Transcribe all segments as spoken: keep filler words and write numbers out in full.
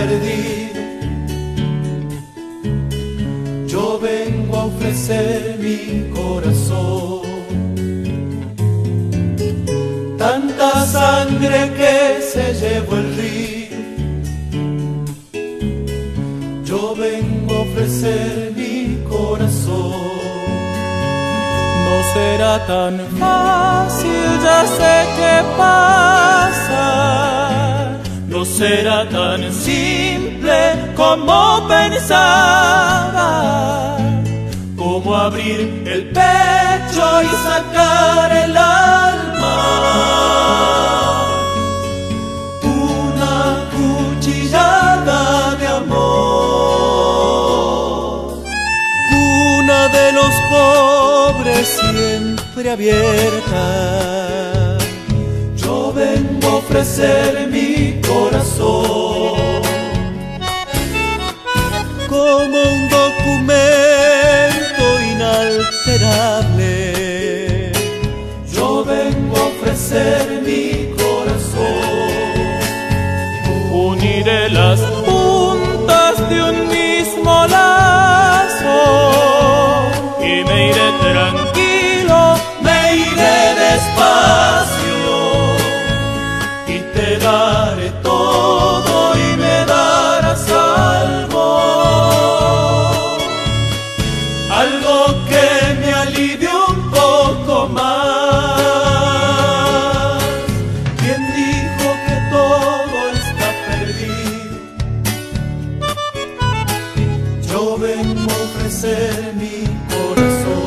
perdido. Yo vengo a ofrecer mi corazón. Tanta sangre que se llevó el río. Yo vengo a ofrecer mi corazón. No será tan fácil, ya sé qué pasa. No será tan simple como pensaba, como abrir el pecho y sacar el alma. Una cuchillada de amor. Una de los pobres siempre abierta. Yo vengo a ofrecer mi corazón como un documento inalterable. Yo vengo a ofrecer mi corazón. Uniré las puntas de un mismo lazo y me iré tranquilo, me iré despacio y te daré todo y me darás algo, algo que me alivie un poco más. ¿Quién dijo que todo está perdido? Yo vengo a ofrecer mi corazón.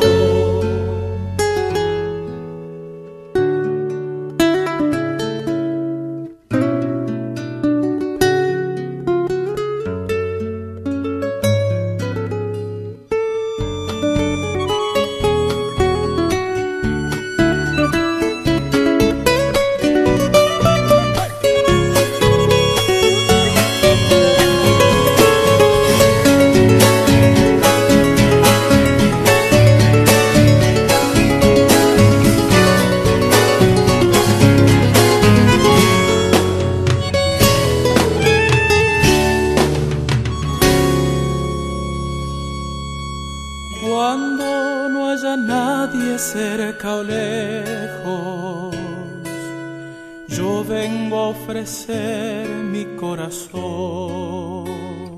Cuando no haya nadie cerca o lejos, yo vengo a ofrecer mi corazón.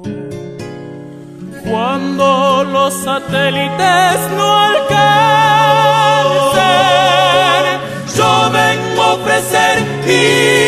Cuando los satélites no alcancen, yo vengo a ofrecer mi